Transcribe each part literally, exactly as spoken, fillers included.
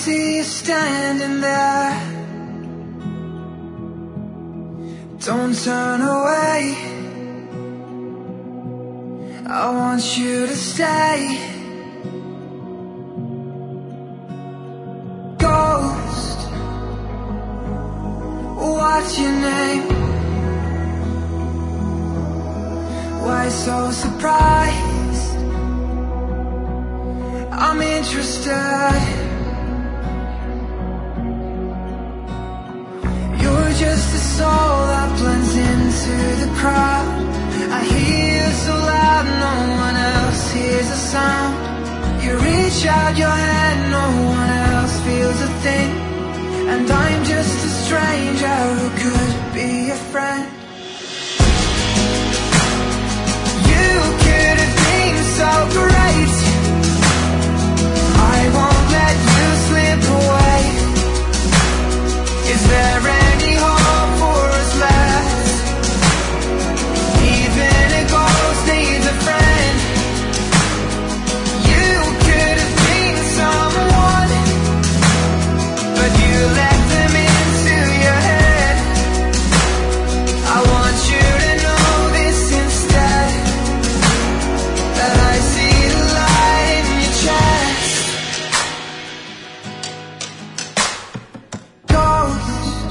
see you standing there. Don't turn away, I want you to stay. Ghost, what's your name? Why so surprised? I'm interested. You're just a soul that blends into the crowd. I hear you so loud, no one else hears the sound. You reach out your hand, no one else feels a thing. And I'm just a stranger who could be a friend. You could have been so great, I won't let you slip away. Is there any hope for us left? Even a ghost needs a friend. You could have been someone, but you let them into your head. I want you to know this instead, that I see the light in your chest. Ghost,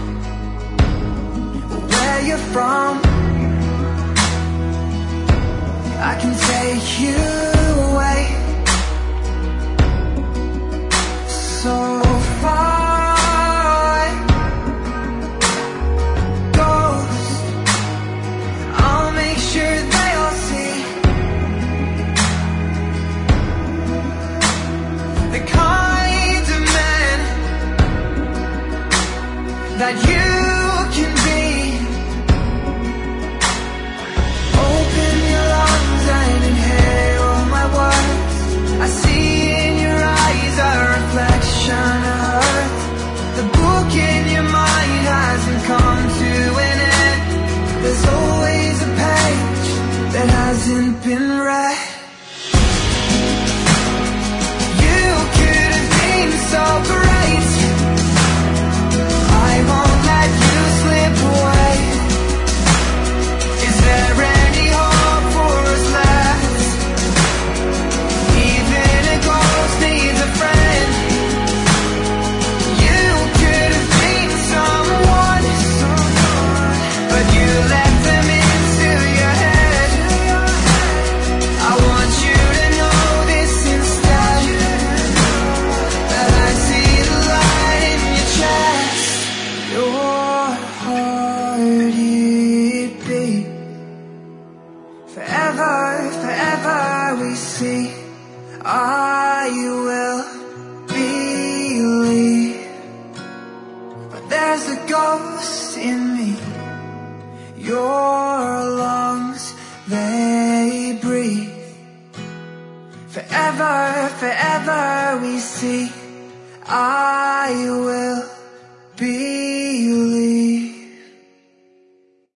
where you're from, I can take you away so far. Ghost, I'll make sure they all see the kind of man that you can be. Open your lungs and inhale all my words. I see in your eyes a reflection of earth. The book in your mind hasn't come to an end. There's always a page that hasn't been read. You could have been so great, I won't let you slip away. Is there any hope for us left? Even a ghost needs a friend. You could have been someone, but you let them into your head. I want you to know this instead, that I see the light in your chest. Your heartbeat beat. Forever, forever we see. I will believe, but there's a ghost in me. Your lungs, they breathe. Forever, forever we see. I will